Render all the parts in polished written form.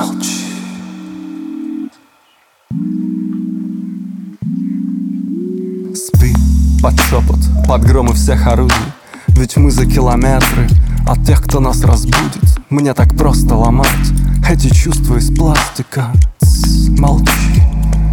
Молчи. Спи под шепот, под громы всех орудий. Ведь мы за километры от тех, кто нас разбудит. Мне так просто ломать эти чувства из пластика. Молчи.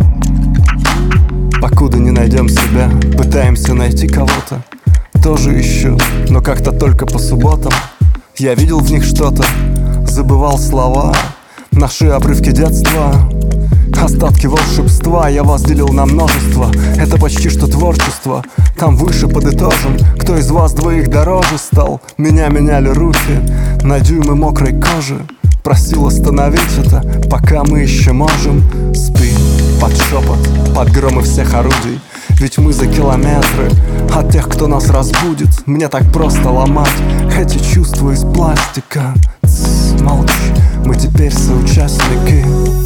Покуда не найдем себя, пытаемся найти кого-то. Тоже ищу, но как-то только по субботам. Я видел в них что-то, забывал слова, наши обрывки детства, остатки волшебства. Я вас делил на множество, это почти что творчество. Там выше подытожим, кто из вас двоих дороже стал. Меня меняли руки на дюймы мокрой кожи. Просил остановить это, пока мы еще можем. Спи под шепот, под громы всех орудий. Ведь мы за километры от тех, кто нас разбудит. Мне так просто ломать эти чувства из пластика. Молчи, мы теперь соучастники.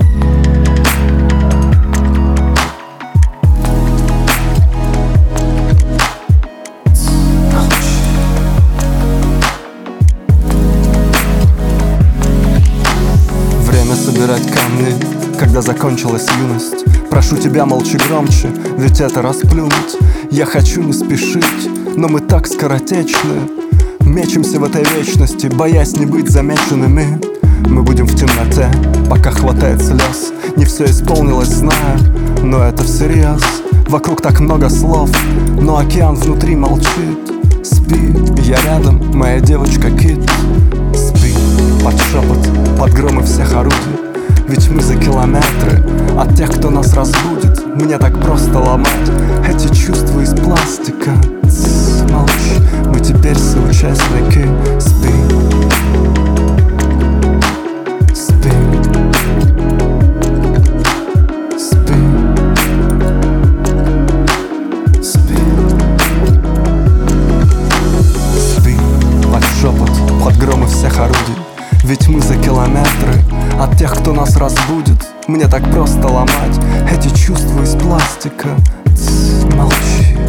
Время собирать камни, когда закончилась юность. Прошу тебя, молчи громче, ведь это расплюнуть. Я хочу не спешить, но мы так скоротечны. Мечемся в этой вечности, боясь не быть замеченными. Мы будем в темноте, пока хватает слез. Не все исполнилось, знаю, но это всерьез. Вокруг так много слов, но океан внутри молчит. Спи, я рядом, моя девочка Кит. Спи под шепот, под громы всех орудий. Ведь мы за километры от тех, кто нас разбудит. Мне так просто ломать эти чувства из пластика. Молчи, мы теперь соучастники. Спи. Спи. Спи. Спи. Спи под шепот, под громы всех орудий. Ведь мы за километры от тех, кто нас разбудит. Мне так просто ломать эти чувства из пластика. Молчи.